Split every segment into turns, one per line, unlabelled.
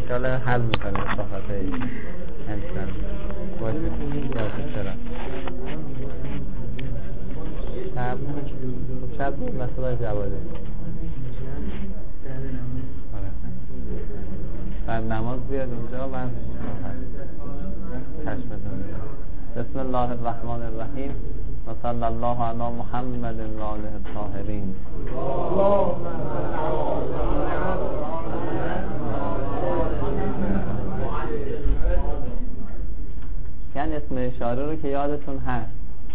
انشالله حل میکنه صحبت انسان باشه چرا شب بود مسئله جواده بعد نماز بیاد اونجا من کشفتون. بسم الله الرحمن الرحیم و صلی الله علی محمد و آله الطاهرین. یعنی اسم اشاره رو که یادتون هست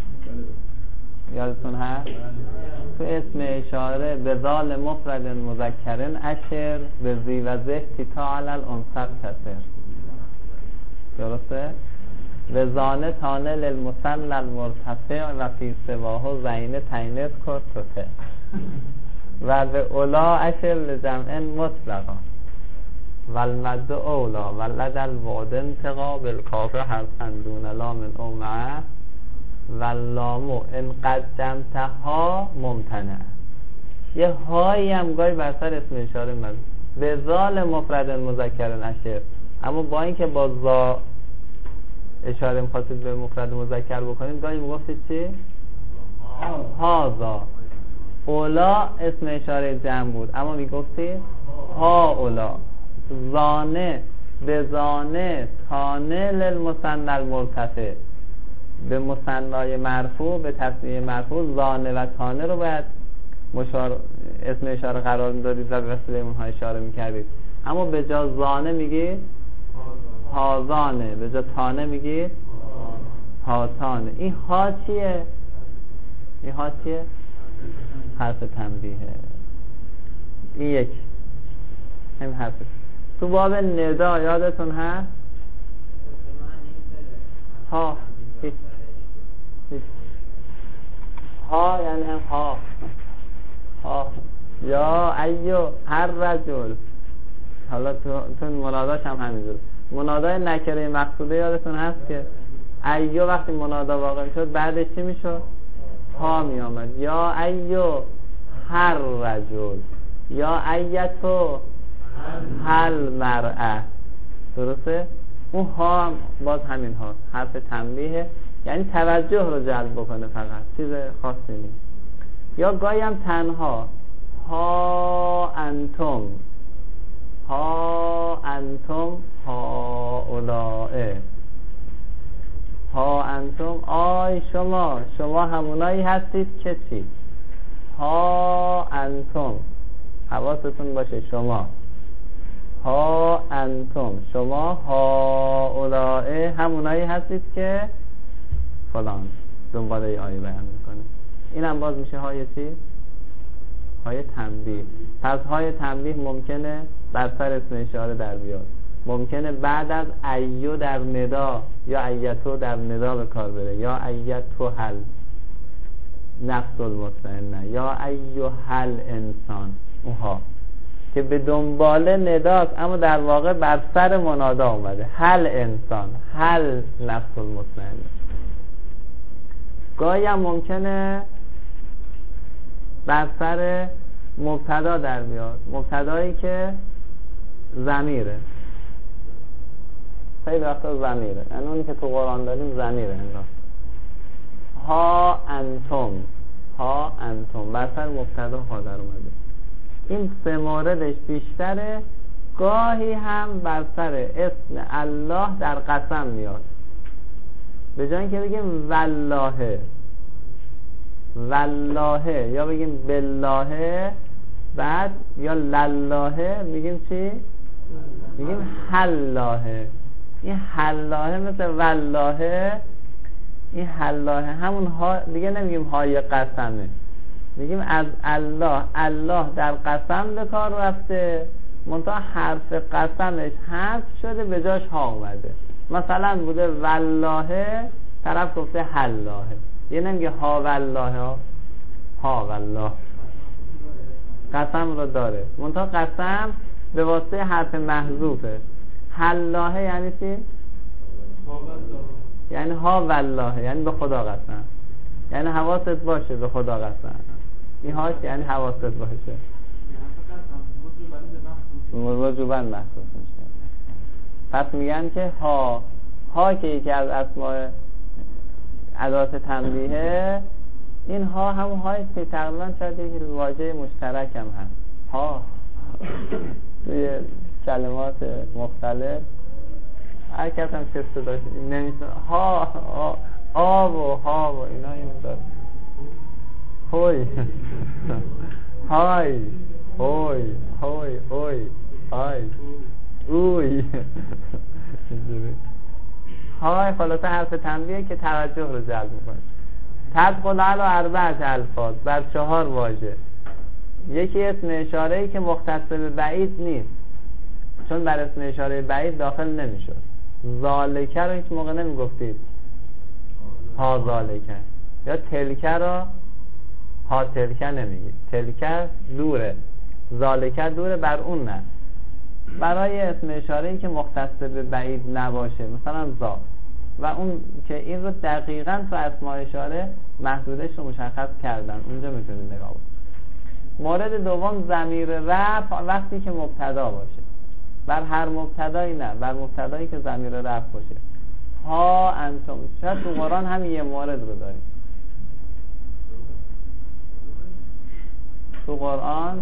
تو اسم اشاره به ذال مفرد مذکرن اشر به زی و زه تیتا علی الانثق کسر. درسته؟ و زانه تانه للمثنى المرتفع و فی سواه زینه تینت کرتوته و به اولا اشر لجمع مطلقا و المد اولا و لد الوعد انتقا بالکاف حرفا دون لام او معه و اللامو ان قدمتها ممتنع. یه هایی هم گاهی بر سر اسم اشاره من به ذال مفرد مذکر اشر، اما با اینکه با ذا اشاره می‌خواستید به مفرد مذکر بکنید گاهی میگفتید چی؟ هازا. اولا اسم اشاره جمع بود اما میگفتید ها اولا. زانه به زانه تانه للمثنى المرتفع، به مثنای مرفوع به تثنیه مرفوع زانه و تانه رو باید اسم اشاره قرار میدادید و به وسیله اونها اشاره میکردید، اما به جا زانه میگید هازانه، به جا تانه میگید هاتانه. این ها چیه؟ حرف تنبیهه. این یک همین حرف. تو باب ندا یادتون هست؟ ها ها یعنی هم ها یا ایو هر رجل. حالا تو مناداش هم همینجور. منادای نکره مقصوده یادتون هست که ایو وقتی منادا واقع شد بعدش چی میشد؟ ها می آمد. یا ایو هر رجل یا ایتو هل مرأه. درسته؟ اون ها هم باز همین ها حرف تنبیه، یعنی توجه رو جلب بکنه، فقط چیز خاصی نیست. یا گاهی هم تنها ها انتم ها اولائه. ها انتم آی شما همونایی هستید که چی؟ ها انتم، حواستون باشه شما ها انتم، شما ها اولائه همونایی هستید که فلان. دنباله آیه بیان میکنه. این هم باز میشه های چی؟ های تنبیه. پس های تنبیه ممکنه بر سر اسم اشاره در بیاد، ممکنه بعد از ایو در ندا یا ایتو در ندا به کار بره، یا ایتو هل نفس المطمئنه یا ایو هل انسان، اوها که به دنبال نداست اما در واقع بر سر منادا اومده. هل انسان، هل نفس المطمئنه. گاهی هم ممکنه بر سر مبتدا در بیاد، مبتدایی که ضمیره. خیلی وقتا ضمیره، یعنی اونی که تو قرآن داریم ضمیره انگار. ها انتم بر سر مبتدا ها در اومده. این سه موردش بیشتره. گاهی هم بر سر اسم الله در قسم میاد، به جای اینکه بگیم والله یا بگیم بالله بعد یا لله میگیم چی؟ میگیم حلاله. این حلاله مثل والله، این حلاله همون ها دیگه، نمیگیم های قسمه، میگیم از الله در قسم به کار رفته، منتها حرف قسمش حذف شده به جاش ها اومده. مثلا بوده والله، طرف گفته حلاله، یه نمیگه ها والله، ها والله قسم رو داره، منتها قسم به واسطه حرف محذوفه. حلاله یعنی چی؟ یعنی ها والله، یعنی به خدا قسم، یعنی حواست باشه به خدا قسم. این هاش یعنی حواست باشه، وجوباً محسوس میشه. پس میگن که ها که یکی از اسماء ادات تنبیه، این ها همون هایست که تقریبا شاید یک واژه مشترک هم هست. ها توی کلمات مختلف هر کس هم که صداش نمیشونه ها آب و ها و اینا این داره هوی های هوی هوی هوی های اوی های خلاصه حرف تنبیه که توجه رو جلب میکنه. تدخل علی 4 الفاظ، بر 4 واژه. یکی اسم اشاره‌ای که مختص به بعید نیست، چون بر اسم اشاره بعید داخل نمیشد. ذالکه رو هیچ موقع نمیگفتید ها ذالکه، یا تلکه رو ها تلکه نمیگید. تلکه دوره، ذالکه دوره، بر اون نه. برای اسم اشاره‌ای که مختص به بعید نباشه، مثلا ذا، و اون که این رو دقیقاً تو اسماء اشاره محدودش رو مشخص کردن، اونجا میتونید نگاه کنید. مورد دوم ضمیر رفع وقتی که مبتدا باشه. بر هر مبتدایی نه، بر مبتدایی که ضمیر رفع باشه. ها انتم، شاید تو قرآن همین یه مورد رو داریم. تو قرآن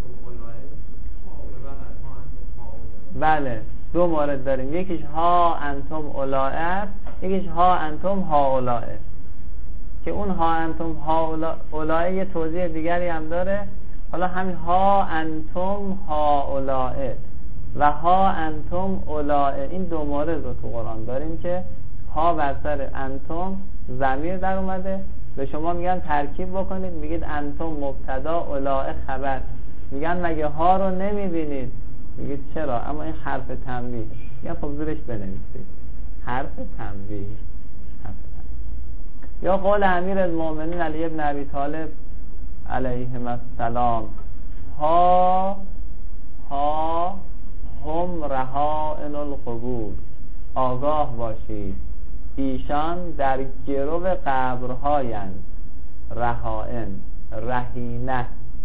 بله 2 مورد داریم، یکیش ها انتم اولائه است، یکیش ها انتم ها اولائه، که اون ها انتم ها اولائه یه توضیح دیگری هم داره. حالا همین ها انتم ها اولائه و ها انتم اولائه، این 2 مورد رو تو قرآن داریم که ها بر سر انتم ضمیر در اومده. به شما میگن ترکیب بکنید، میگید انتم مبتدا اولائه خبر، میگن مگه ها رو نمیبینید؟ میگید چرا؟ اما این حرف تنبیه، یا خب زیرش بنویسید حرف تنبیه. یا قول امیر المؤمنین علی ابن ابی طالب علیه السلام، ها هم رهائن القبور، آگاه باشید ایشان در گرو قبرهایند. رهائن، رهینه،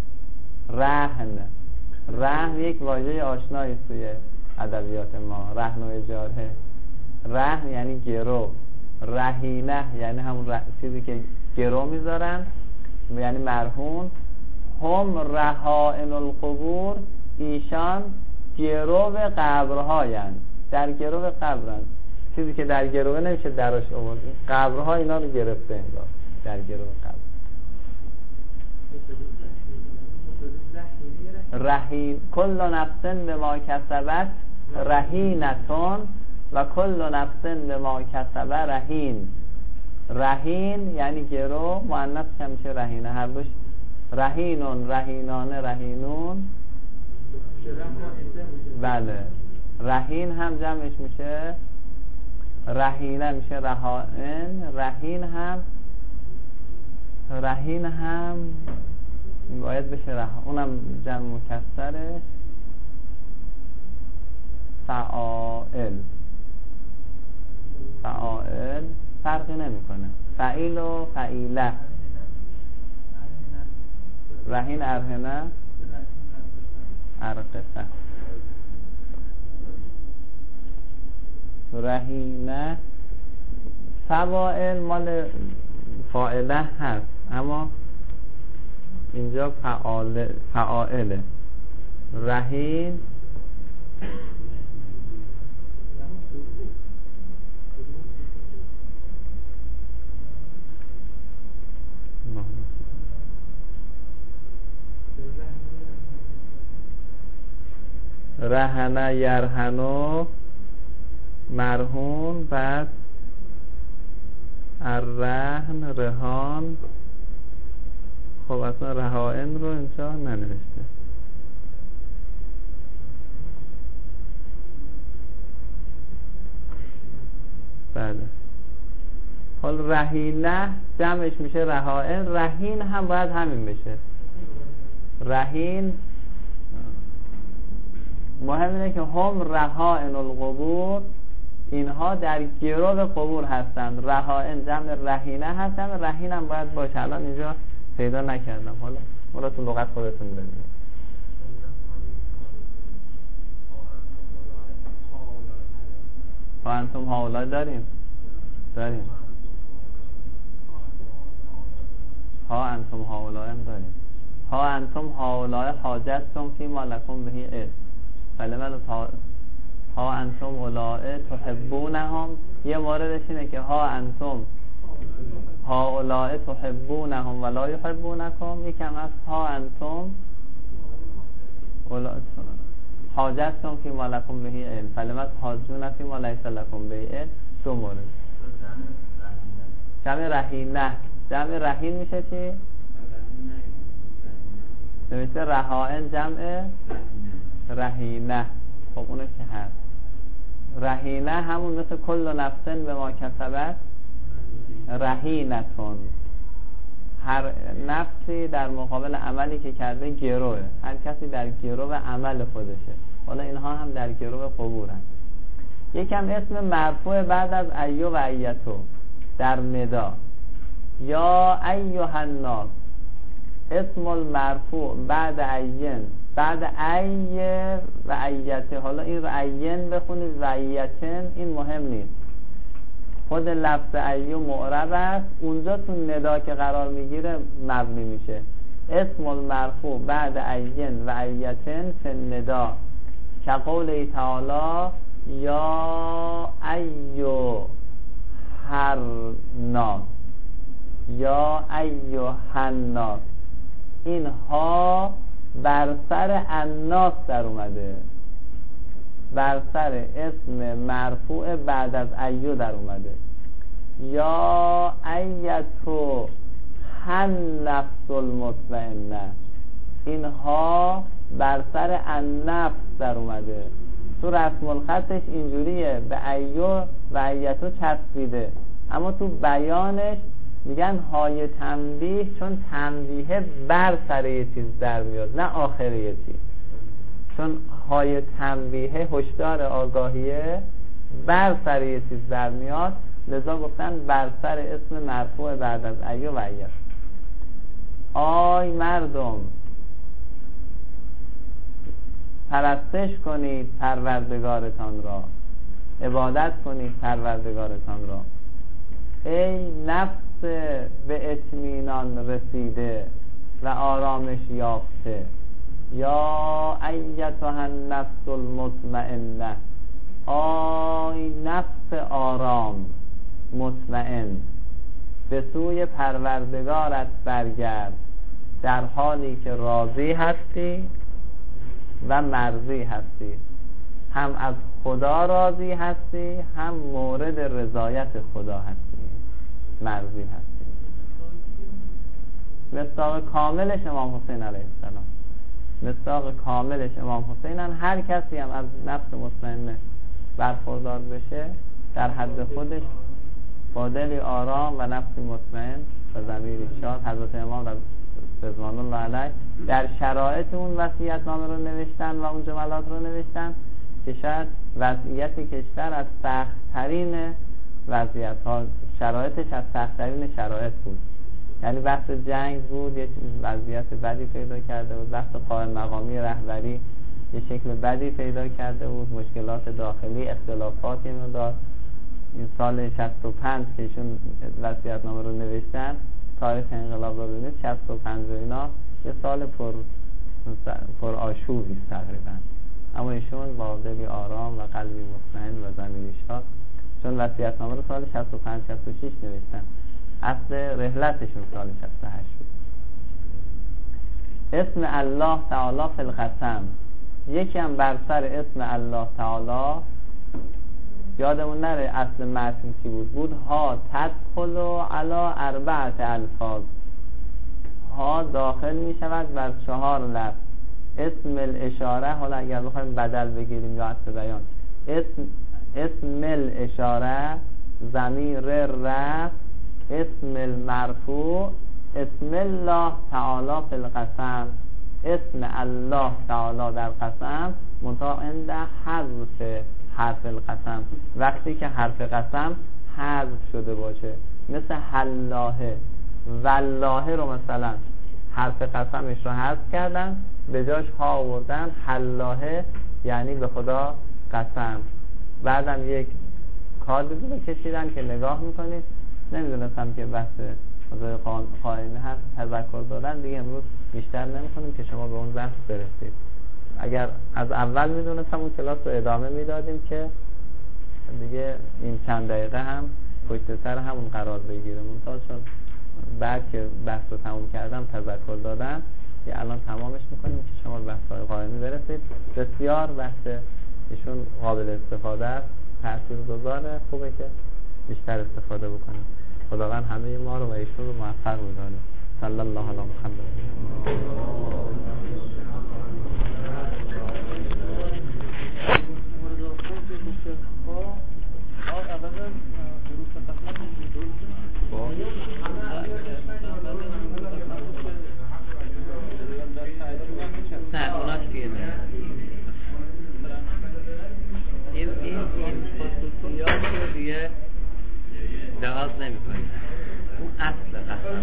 رهن یک واژه آشنایی توی ادبیات ما، رهن و اجاره. رهن یعنی گرو، رهینه یعنی همون چیزی که گرو میذارن، یعنی مرهون. هم رهائن القبور، ایشان گرو قبرهایند، در گرو قبرن، چیزی که در گروه نمیشه دراش آورد، قبرها اینا رو گرفته انگار در گروه قبر. رهین، کل نفس بما کسبت رهینتون و کل نفس بما کسب رهین. رهین یعنی گرو، مؤنث که میشه رهینه، هر دوش رهینون، رهینانه، رهینون. بله رهین هم جمعش میشه رهینه، میشه رهائن. رهین هم باید بشه اونم جمع مکسره فعائل. فرقی نمیکنه، فعیل و فعیله. رهین ارهنه ارقصه. رهینه فوائل مال فاعله هست، اما اینجا فعائله. رهین رهنه یرهنو مرهون، بعد الرهن رهان. خب اصلا رهائن رو اینجا ننوشته. بله حال رهینه جمعش میشه رهائن، رهین هم باید همین بشه. رهین مهم اینه که هم رهائن القبور، اینها در گرو قبور هستند. رهائن جمع رهینه هستند، رهین هم باید باشه. الان اینجا پیدا نکردم، حالا تو لغت خودتون ببینید. انتم هؤلاء داریم ها انتم هؤلاء هم داریم ها انتم هؤلاء حاجتتم فیما لکم بهی علم فلما ها انتم هؤلاء تحبونهم. یه موردش اینه که ها انتم هؤلاء تحبونهم ولا یحبونکم. یکم از ها انتم حاجتتم فیما لکم بهی علم فلما تحاجون فیما لیس لکم بهی علم. دو مورد. جمع رهینه. جمع رهین میشه چی؟ نمیشه رهائن جمع رهینه. خب اونو که هست رهینه همون مثل کل نفسن به ما کسبت رهینتون. هر نفسی در مقابل عملی که کرده گروه. هر کسی در گروه عمل خودشه. حالا اینها هم در گروه قبورن. یکم اسم مرفوع بعد از ایو و ایتو در ندا. یا ایها الناس اسم المرفوع بعد عین بعد ای و ایته. حالا این رو عین بخونید و ایتن این مهم نیست. خود لفظ ایو معرب است. اونجا تو ندا که قرار میگیره مبنی میشه. اسم المرفوع بعد عین و ایتن فی الندا که قول تعالی یا ایو هر ناس یا ایو الناس. اینها بر سر الناس در اومده. بر سر اسم مرفوع بعد از ایو در اومده. یا ایتو النفس المطمئنه. اینها بر سر النفس در اومده. تو رسم الخطش اینجوریه به ایو و ایتو چسبیده، اما تو بیانش میگن های تنبیه، چون تنبیه بر سر یه چیز در میاد نه آخر یه چیز. چون های تنبیه هشدار آگاهیه بر سر یه چیز در میاد، لذا گفتن بر سر اسم مرفوع بعد از ایو و ایت. آی مردم پرستش کنید پروردگارتان را، عبادت کنید پروردگارتان را. ای نفس به اطمینان رسیده و آرامش یافته، یا ایتها النفس المطمئنه، آی نفس آرام مطمئن، به سوی پروردگارت برگرد در حالی که راضی هستی و مرضی هستی. هم از خدا راضی هستی، هم مورد رضایت خدا هستی، مرضی هستی. مصداق کاملش امام حسین علیه السلام، مصداق کاملش امام حسینن. هر کسی هم از نفس مطمئنه برخوردار بشه در حد خودش با دلی آرام و نفسی مطمئن و ضمیری شاد. حضرت امام رضوان الله علیه در شرایط اون وصیت‌نامه رو نوشتن و اون جملات رو نوشتن که شاید وضعیت کشور از سخت‌ترین وضعیت‌ها، شرایطش از سخت‌ترین شرایط بود. یعنی بحث جنگ بود، یه وضعیت بدی پیدا کرده بود، بحث قائم مقامی رهبری یه شکل بدی پیدا کرده بود، مشکلات داخلی، اختلافاتی مدار. این سال 65 که ایشون وصیت‌نامه رو نوشتن، تاریخ انقلاب رو ببینید، 65 و اینا یه سال پر آشوبی تقریبا، اما ایشون با دلی آرام و قلبی مطمئن و ضمیری شاد، چون وصیت‌نامه رو سال 65 66 نوشتن، اصل رحلتشون سال 68 بود. اسم الله تعالی فی القسم، یکی هم بر سر اسم الله تعالی، یادمون نره اصل متن چی بود؟ ها تدخل علی 4 الفاظ، ها داخل می شود بر 4 لفظ. اسم الاشاره، حالا اگر بخوایم بدل بگیریم یا اصل بیان، اسم الاشاره، ضمیر رفع، اسم المرفوع، اسم الله تعالی فی القسم، اسم الله تعالی در قسم، منتها عند حذف حرف القسم، وقتی که حرف قسم حذف شده باشه، مثل حلاهه والله رو مثلا حرف قسمش رو حذف کردن، به جاش ها آوردن حلاهه، یعنی به خدا قسم. بعدم یک کاردی رو کشیدن که نگاه میکنید. نمیدونستم که بحث قائمه هست، تذکر دادن دیگه امروز بیشتر نمیکنیم که شما به اون بحث برسید. اگر از اول میدونستم اون کلاس رو ادامه میدادیم که دیگه این چند دقیقه هم پشت سر همون قرار بگیره. منتها چون بعد که بحث رو تموم کردم تذکر دادن که الان تمامش میکنیم که شما به بحث قائمه برسید. بسیار بحث ایشون قابل استفاده است، تاثیرگذاره، خوبه که بیشتر استفاده بکنیم. خداوند همه ما رو و ایشون رو موفق بداره. صلی الله علی محمد.
نه اونا دیگه نه. این خصوصیات رو دیگه لحاظ نمی کنید. اون اصل قسم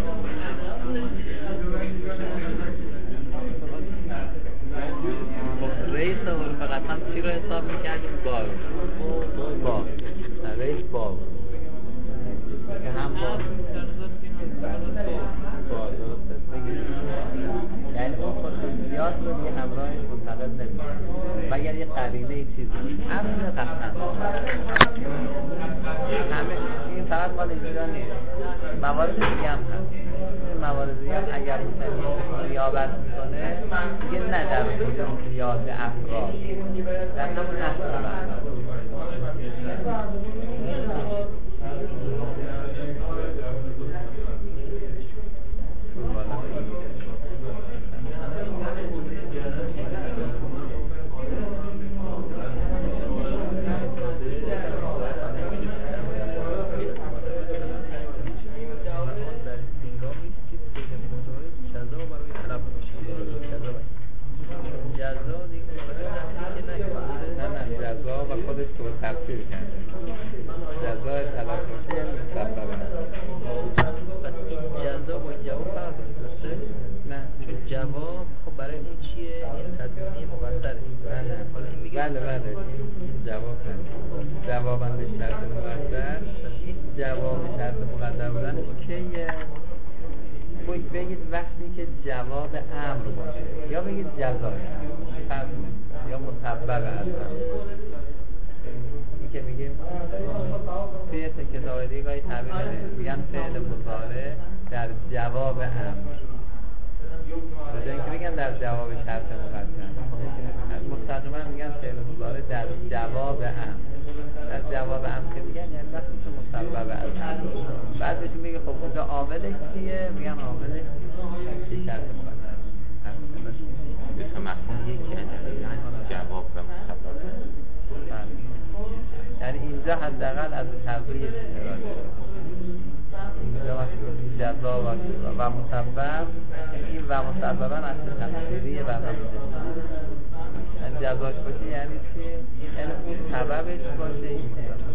خب رئیس حروف قسم چی رو حساب میکردیم؟ با رئیس با که هم با درسته بگیریم، یعنی اون خصوصیات رو دیگه همراه منتقل نمی‌کنیم مگر یه قرینه ای چیزی. اصل قسم همه این فقط مال اینجا نیست، موارد دیگه هم هست. موارد دیگه هم اگر این نیابت میکنه دیگه نه در خصوصیات افراد، در همون اصل بگید وقتی که جواب امر باشه، یا بگید جزا یا مطبق از امر. این که میگیم توی کتاب دیگه گاهی تعبیر میگن فعل مضارع در جواب امر، به جای اینکه بگن در جواب شرط مقدم، مستقیما میگن فعل مضارع در جواب امر. در جواب امر که میگن یعنی وقتی که مطبق از امر. بعد بهشون میگه خب اونجا عاملش چیه؟ میگن عاملش چی شرط مقدم.
مثل مفهوم یکی جواب و مطبق.
یعنی اینجا حداقل از هر دو یه چیز داره. اینجا وقتی جزا و مطبق، این و مطبقا اصل تفسیریه و یعنی جزاش باشه یعنی چی؟ یعنی اون سببش باشه این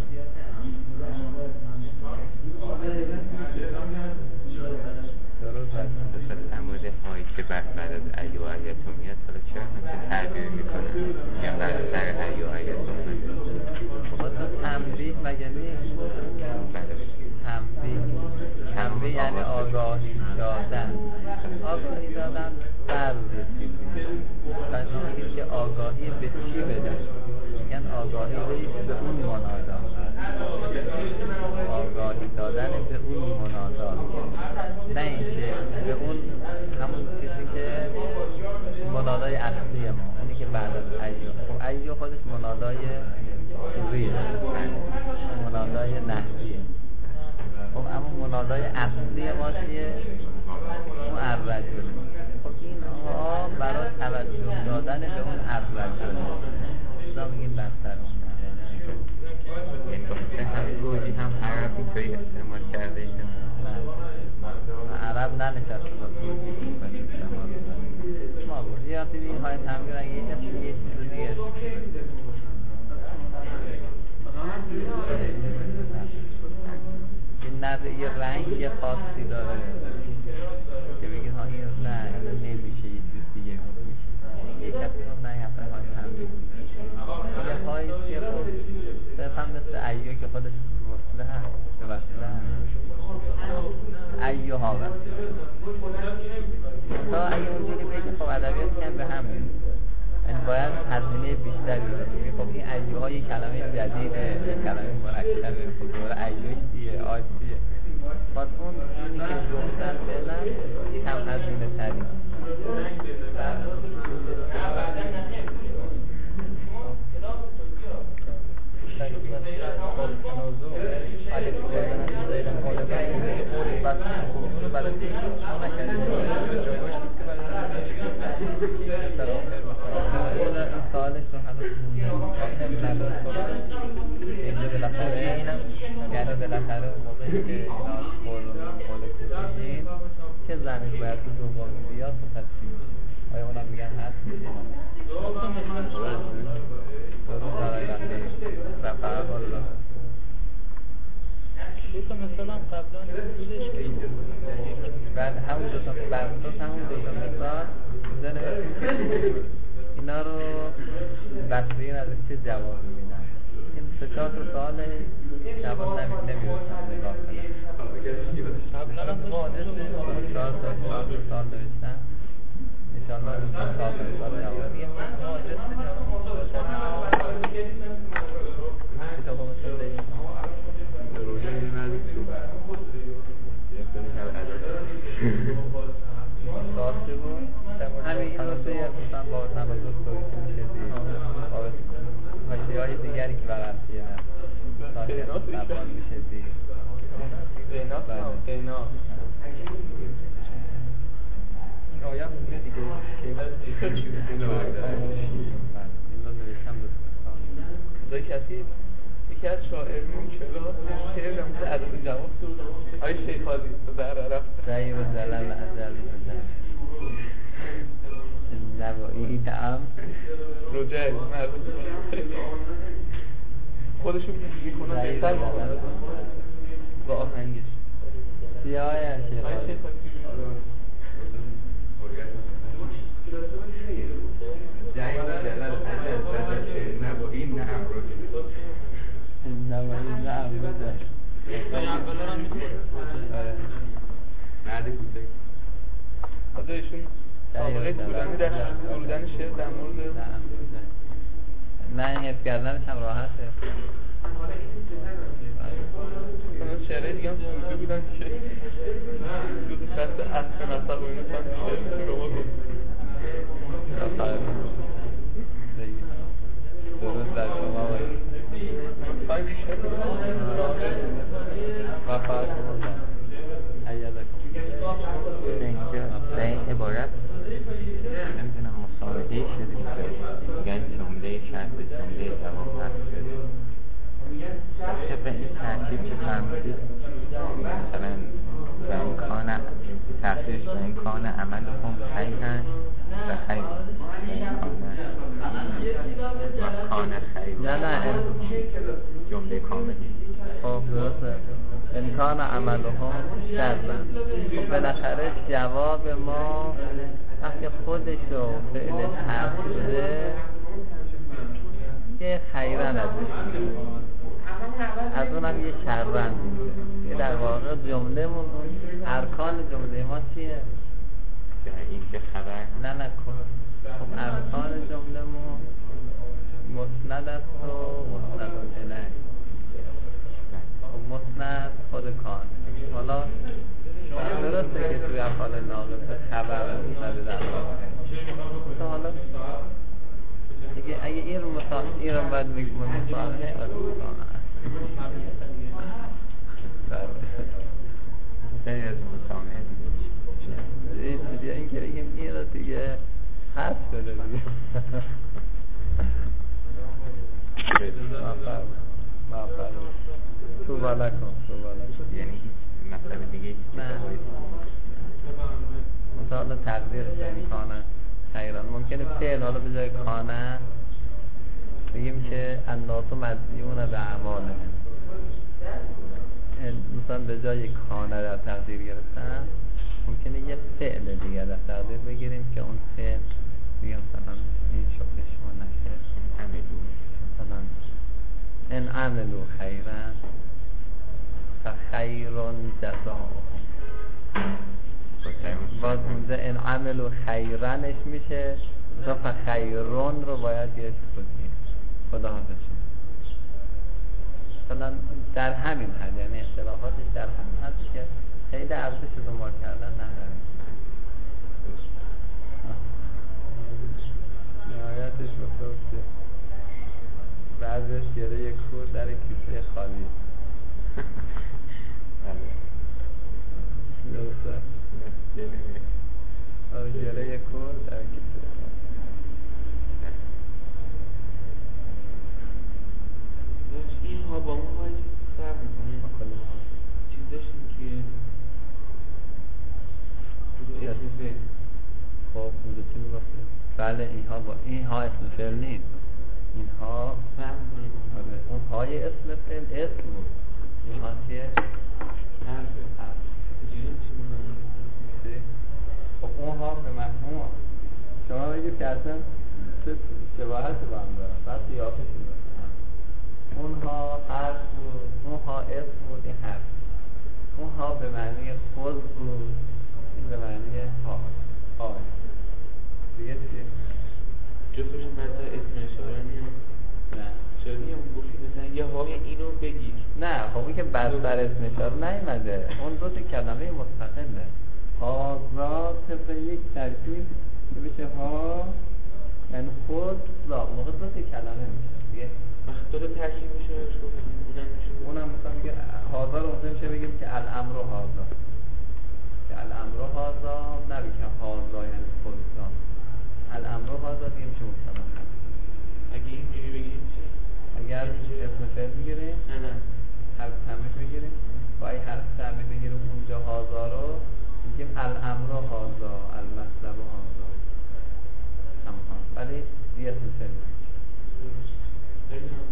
اموده هایی که بعد از ایو آیتون میاد، حالا چرا همچه تعبیر میکنن؟ یا بعد سر ایو آیتون میاد
تنبیه مگه نیست؟ تنبیه یعنی آگاهی دادن. آگاهی دادن بر رسید که آگاهی به چی بده؟ یعنی آگاهی به اون منادا، آگاهی دادن به اون منادا، نه اینکه به اون همون چیزی که منادای اصلی ما، اونی که بعد از ایو خودش منادای سوریه، منادای نحویه. خب اما منادای اصلی ما چیه؟ اون الرجل. خب این آقا برای توجه دادن به اون الرجل اینا میگیم بستر اون
هم گوجی هم عرب اینطوری استعمال کرده اینا.
عرب ننشسته با گوجی استعمال کرده. ما گوجی هاتی این های تمگیر اگه یه چیز دیگه این نده یه رنگ خاصی داره که بگید ها این نه نمیشه یه چیز دیگه میشه. یک کسی رو نه یفته های تمگیر یه هایی که صرفا مثل ایو که خودش هم به همین، یعنی باید هزینه بیشتری بشه. خب این ایوها یک کلمه جدیده، یک کلمه مرکبه، خب دوباره ایوش چیه، آج چیه، باید اون چیزی که جمعتر فعلا کم هزینه تری. سوالش رو هنوز اینجا بالاخره یعنی بالاخره موقعی که اینا خود کوچیدین که زمین باید تو دوم بیاد تو پس چی میشه؟ آیا اونا میگن هست میشه؟ درست برای رفته رفعه الله
دوتا مثلا قبلا بودش که
بعد همون دوتا مثال اینا رو بسیار از چه جواب میدن. این 3-4 سال جواب نمیرسن نگاه کنن.
قبلا هم
معادث 4 سال نوشتن انشاءالله روز سال جواب میگه. معادث کتاب مثل دیگه ساخته بود همین این نقطه مثلا با تمرکز توریستی میشه دید حاشیه های دیگری که برمسیه هست ساکن زبان میشه دید
قینا این آیه همونه دیگه این رو نوشتم دوست کسی یکی از شاعرمون کلاس شعر نموده عدد جواب تو آی شیخ حاضی در رفت
سعی و زلل ازل بزن نبایی تعم
رجعی مردم خودشون میکنن بهتر با آهنگش
سیاه های شیخ حاضی
جایی و زلل ازل بزن نبایی نعم
نبایی نعم بزن
اولا هم میکنه
مرد کوچک
خدا ایشون سابقه طولانی در سرودن شعر در مورد
نه این حفظ کردنش هم راحته.
مثلا شعرهای دیگه هم سروده بودن که دو خط عطف نصب و اینو سن شعر میشه رو ما گفت
درست در شما باید وفاق الله ایدکم
به این عبارت نمیدونم مساعده شده میگن جمله شرط به جمله جواب هست شده طبق این ترتیب که فرمودید مثلا و امکان تقدیرش و امکان عمل هم خیرن و خیر و کان خیر
نه
جمله کاملی
خب درسته امکان عمل هم شرطن. خب بالاخره جواب ما وقتی خودشو فعل حرف شده یه خیرن ازش از اونم یه شرطن یه در واقع جمله مون ارکان جمله ما چیه؟
این که خبر
نه خب ارکان جمله مون مسند است و مسند الیه. خب مسند خود کان حالا درسته که توی افعال ناقصه خبر مسند در واقع حالا اگه این رو باید بگیم مصالحه
خیلی از مسامحه
دیگه این که بگیم این رو دیگه حس شده دیگه مفرد تو بالا کن
یعنی مثلا دیگه
مثلا تقدیرش امکانه خیران ممکنه فعل حالا به جای کانه بگیم که الناس مجزیون به اعماله مثلا به جای کانه در تقدیر گرفتن ممکنه یه فعل دیگه در تقدیر بگیریم که اون فعل بگیم مثلا این شغل شما نشه مثلا ان عملو خیرن فخیرون جزاهم باز اونجا ان عملو خیرنش میشه تو خیرون رو باید یه بگی خدا حافظ. مثلا در همین حد، یعنی اصطلاحاتش در همین حد که خیلی ارزش دنبال کردن نداره. نهایتش بخواه که بعضش گره کور در کیسه خالی. درسته؟ گره کور در کیسه خالی.
این ها با اون های فرق میکنه. چیز داشتیم که اسم فعل.
خب اونجا چی میگفتیم؟ بله اینها با اینها اسم فعل نیست. اینها
فرق میکنه.
اون های اسم فعل اسم بود. اینها چیه؟
حرف.
خب اونها به مفهوم شما بگید که اصلا چه شباهت با هم دارن، بعد قیافشون دارن. اونها حرف بود، اونها اسم بود، این حرف. اونها به معنی خود بود، این به معنی ها. دیگه چیه؟
جفتشون مثلا اسم اشاره میان.
نه
چرا میام گفتی مثلا یه های اینو بگیر.
نه خب که بستر اسم اشاره نیومده، اون دو تا کلمه مستقله. هازا طبق یک ترکیب که بشه ها، یعنی خود لا موقع دو تا کلمه میشه دیگه.
وقت دو تا ترکیب میشه
اونم مثلا میگه هازا رو اونجا میشه بگیم که الامر هازا، که الامر هازا نبی که هازا یعنی خودزا، الامر هازا دیگه میشه مستقل.
اگه اینجوری بگیریم چی؟
اگر اسم فعل بگیریم
نه
حرف تمریز بگیریم با این حرف تمریز بگیریم اونجا هازا رو میگیم الامر هازا، المطلب هازا، ولی یه اسم فعل